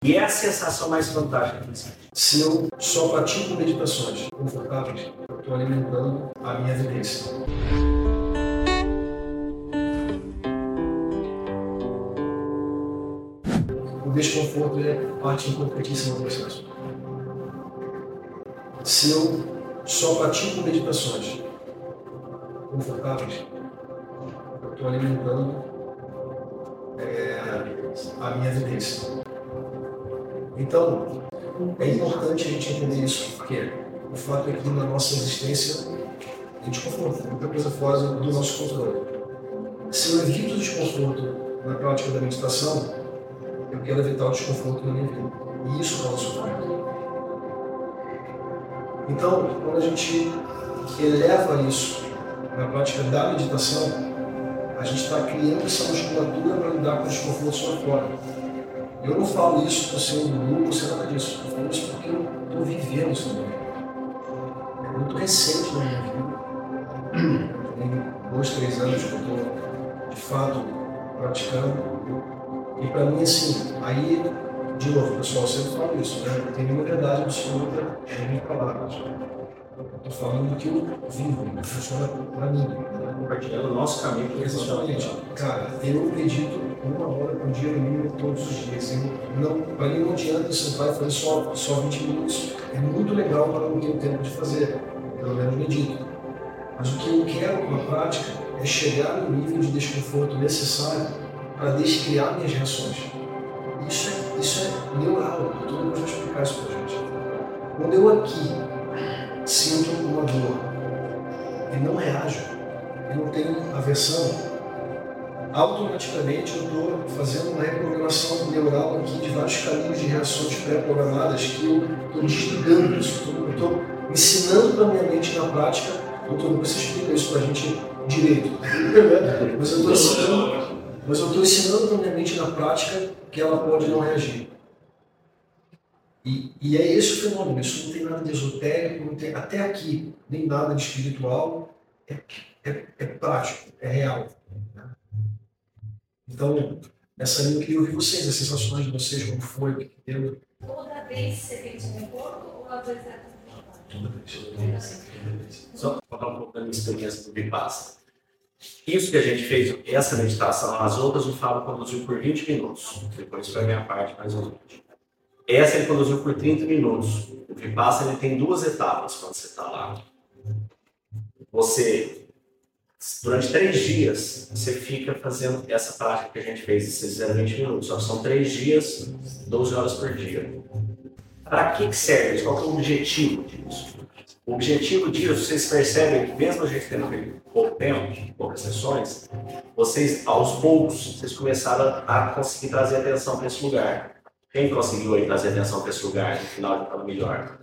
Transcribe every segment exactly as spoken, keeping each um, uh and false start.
E é a sensação mais fantástica que existe. Se eu só pratico meditações confortáveis, eu estou alimentando a minha vivência. O desconforto é parte importantíssima do processo. Se eu só pratico meditações confortáveis, eu estou alimentando é, a minha vivência. Então, é importante a gente entender isso, porque o fato é que na nossa existência tem desconforto, muita coisa fora do nosso controle. Se eu evito o desconforto na prática da meditação, eu quero evitar o desconforto na minha vida. E isso causa sofrimento. Então, quando a gente eleva isso na prática da meditação, a gente está criando essa musculatura para lidar com os desconfortos lá fora. Eu não falo isso por ser um guru ou ser nada disso. Eu falo isso porque eu estou vivendo isso também. É muito recente na minha vida. Tem dois, três anos que eu estou, de fato, praticando. E para mim, assim, aí, de novo, pessoal, eu sempre falo isso, né? Não tem nenhuma verdade absoluta em minhas palavras. Eu estou falando do que eu vivo, que funciona para mim. Né? Compartilhando o nosso caminho que Exatamente. Cara, eu medito uma hora por dia no mínimo todos os dias. Para mim não adianta sentar e fazer só, só vinte minutos. É muito legal, mas não tenho tempo de fazer. Pelo menos medito. Mas o que eu quero com a prática é chegar no nível de desconforto necessário para descriar minhas reações. Isso é, isso é neural. Todo mundo vai explicar isso para a gente. Quando eu aqui sinto uma dor e não reajo, e não tenho aversão, automaticamente eu estou fazendo uma reprogramação neural aqui de vários caminhos de reações pré-programadas que eu estou desligando isso, eu estou ensinando para a minha mente na prática. Doutor, você explica isso para a gente direito, mas eu estou ensinando, mas eu estou ensinando para a minha mente na prática que ela pode não reagir. E, e é esse o fenômeno, isso não tem nada de esotérico, não tem, até aqui, nem nada de espiritual, é, é, é prático, é real. Né? Então, nessa linha eu queria ouvir vocês, as sensações de vocês, como foi, o que deu. Toda vez você tem desconforto ou às vezes é Toda vez. Só para falar um pouco da minha experiência do Vipassana. Isso que a gente fez, essa meditação, as outras o Fábio conduziu por vinte minutos, depois foi a minha parte mais ou menos. Essa ele conduziu por trinta minutos. O Vipassana ele tem duas etapas quando você está lá. Você, durante três dias, você fica fazendo essa prática que a gente fez, esses fizeram vinte minutos. Só que são três dias, doze horas por dia. Para que, que serve isso? Qual que é o objetivo disso? O objetivo disso, vocês percebem que mesmo a gente tendo pouco tempo, poucas sessões, vocês, aos poucos, vocês começaram a conseguir trazer atenção para esse lugar. Quem conseguiu aí trazer atenção para esse lugar, no final já estava melhor?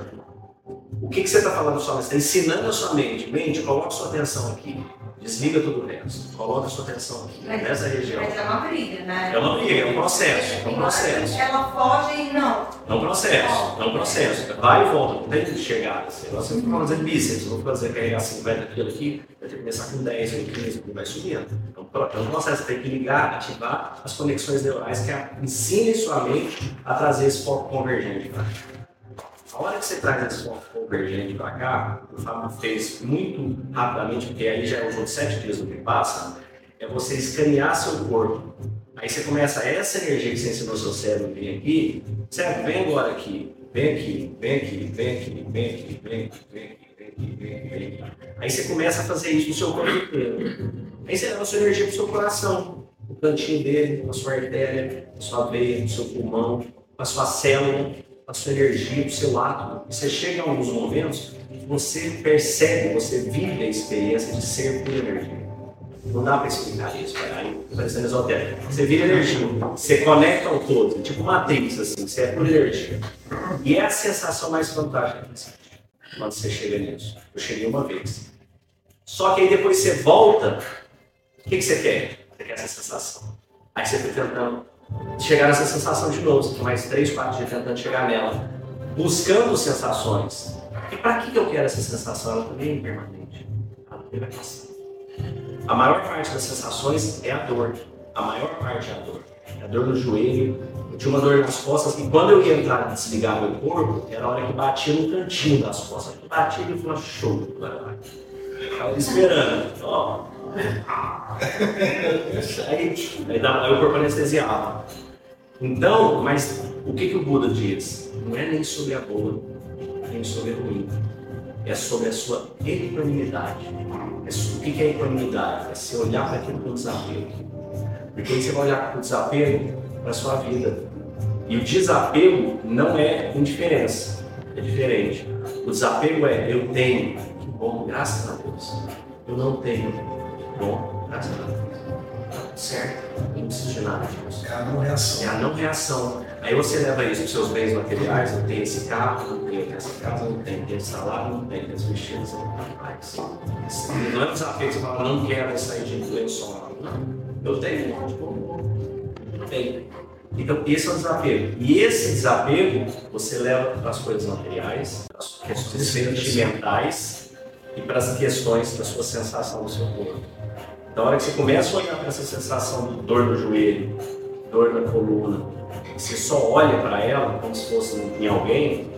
O que, que você está falando só? Você está ensinando a sua mente. Mente, coloca sua atenção aqui. Desliga tudo o resto. Coloca sua atenção aqui, mas, nessa região. Mas é uma briga, né? É uma briga, é um processo. É um processo. Ela foge e não. É um processo, é um processo. Vai e volta, não tem chegada. Assim. Você não vai fazer bíceps, não vai fazer carregar assim, vai daquilo aqui, vai ter que começar com dez, com quinze, vai subindo. É um processo, tem que ligar, ativar as conexões neurais que ensinem sua mente a trazer esse foco convergente para cá. A hora que você traz esse foco convergente para cá, o Fábio fez muito rapidamente, porque aí já é um jogo de sete dias do Vipassana, é você escanear seu corpo. Aí você começa, essa energia que você ensinou seu cérebro vir aqui, cérebro, vem agora aqui, vem aqui, vem aqui, vem aqui, vem aqui, vem aqui, vem aqui, vem aqui, vem aqui, vem aqui. Aí você começa a fazer isso no seu corpo inteiro. Aí você leva a sua energia para o seu coração, o cantinho dele, a sua artéria, a sua veia, o seu pulmão, a sua célula, a sua energia, o seu átomo. E você chega em alguns momentos, você percebe, você vive a experiência de ser pura energia. Não dá para explicar isso, aí parecendo esotérico. Você vira energia, você conecta ao todo, tipo matrix, assim, você é pura energia. E é a sensação mais fantástica que existe quando você chega nisso. Eu cheguei uma vez. Só que aí depois você volta, o que, que você quer? Você quer essa sensação. Aí você fica tentando chegar nessa sensação de novo, você tem mais três, quatro dias tentando chegar nela, buscando sensações. E para que, que eu quero essa sensação? Ela também é impermanente. Ela também vai passar. A maior parte das sensações é a dor. A maior parte é a dor. a dor no joelho, eu tinha uma dor nas costas, e quando eu ia entrar e desligar meu corpo, era a hora que batia no cantinho das costas. Batia e eu falava, show, ficava esperando, ó. Aí, aí, dava, aí o corpo anestesiava. Então, mas o que, que o Buda diz? Não é nem sobre a boa, nem sobre a ruim. É sobre a sua equanimidade. É sobre, o que, que é equanimidade? É você olhar para aquilo com desapego. Porque aí você vai olhar com desapego para a sua vida. E o desapego não é indiferença, é diferente. O desapego é, eu tenho, que bom, graças a Deus. Eu não tenho, que bom, graças a Deus. Tá tudo certo, eu não preciso de nada disso. É a não reação. É a não reação. Aí você leva isso para os seus bens materiais, não tem esse carro, não tem essa casa, não tem, tem esse salário, não tem, tem esse vestido, você não tem mais. Não é um desapego, você fala, não quero sair de lençol. Não, eu tenho, eu tenho. Então, esse é o desapego. E esse desapego você leva para as coisas materiais, para as questões sentimentais e para as questões da sua sensação do seu corpo. Então, na hora que você começa a olhar para essa sensação de dor no joelho, dor na coluna, você só olha para ela como se fosse em alguém,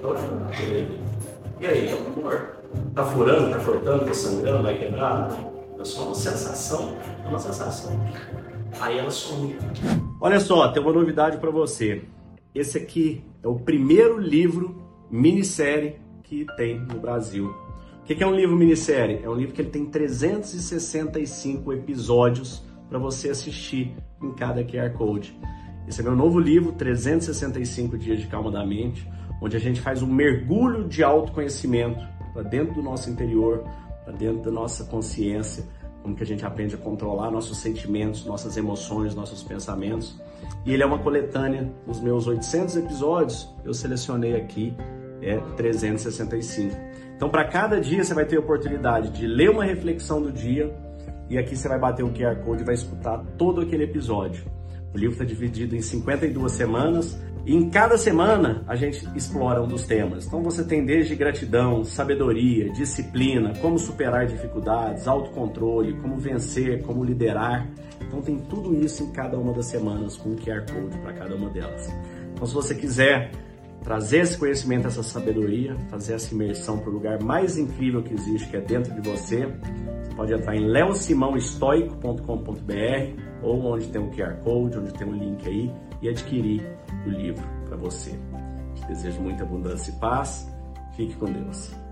e aí, é uma dor. Está furando, está cortando, está sangrando, vai quebrar? É só uma sensação, é uma sensação. Aí ela some. Olha só, tem uma novidade para você. Esse aqui é o primeiro livro minissérie que tem no Brasil. O que é um livro minissérie? É um livro que ele tem trezentos e sessenta e cinco episódios para você assistir em cada Q R Code. Esse é meu novo livro, trezentos e sessenta e cinco Dias de Calma da Mente, onde a gente faz um mergulho de autoconhecimento para dentro do nosso interior, para dentro da nossa consciência, como que a gente aprende a controlar nossos sentimentos, nossas emoções, nossos pensamentos. E ele é uma coletânea dos meus oitocentos episódios, eu selecionei aqui é, trezentos e sessenta e cinco. Então, para cada dia, você vai ter a oportunidade de ler uma reflexão do dia, e aqui você vai bater o Q R Code e vai escutar todo aquele episódio. O livro está dividido em cinquenta e duas semanas, e em cada semana a gente explora um dos temas. Então você tem desde gratidão, sabedoria, disciplina, como superar dificuldades, autocontrole, como vencer, como liderar. Então tem tudo isso em cada uma das semanas, com um Q R Code para cada uma delas. Então se você quiser trazer esse conhecimento, essa sabedoria, fazer essa imersão para o lugar mais incrível que existe, que é dentro de você, você pode entrar em leo simão estoico ponto com ponto b r ou onde tem um Q R Code, onde tem um link aí, e adquirir o livro para você. Te desejo muita abundância e paz. Fique com Deus.